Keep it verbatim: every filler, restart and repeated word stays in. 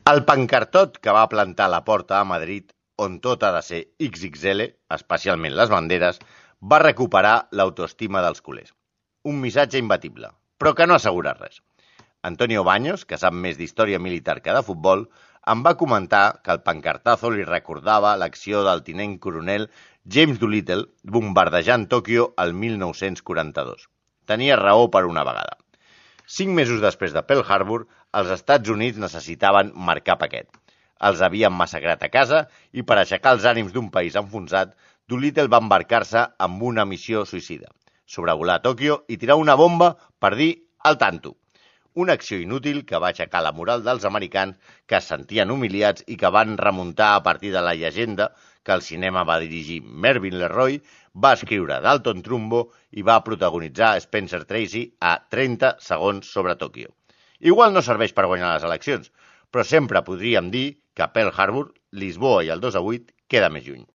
El pancartot que va plantar a la porta a Madrid, on tot ha de ser ics ics ele, especialment les banderes, va recuperar l'autoestima dels culers. Un missatge imbatible, però que no assegura res. Antonio Baños, que sap més d'història militar que de futbol, em va comentar que el pancartazo li recordava l'acció del tinent coronel James Doolittle bombardejant Tòquio el mil nou-cents quaranta-dos. Tenia raó per una vegada. Cinc mesos després de Pearl Harbor, els Estats Units necessitaven marcar paquet. Els havien massacrat a casa i per aixecar els ànims d'un país enfonsat, Doolittle va embarcar-se amb una missió suïcida, sobrevolar Tòquio i tirar una bomba per dir al tanto. Una acció inútil que va aixecar la moral dels americans que es sentien humiliats i que van remuntar a partir de la llegenda que el cinema va dirigir Mervyn LeRoy, va escriure Dalton Trumbo i va protagonitzar Spencer Tracy a trenta segons sobre Tòquio. Igual no serveix per guanyar les eleccions, però sempre podríem dir que Pearl Harbor, Lisboa i el dos a vuit queda més lluny.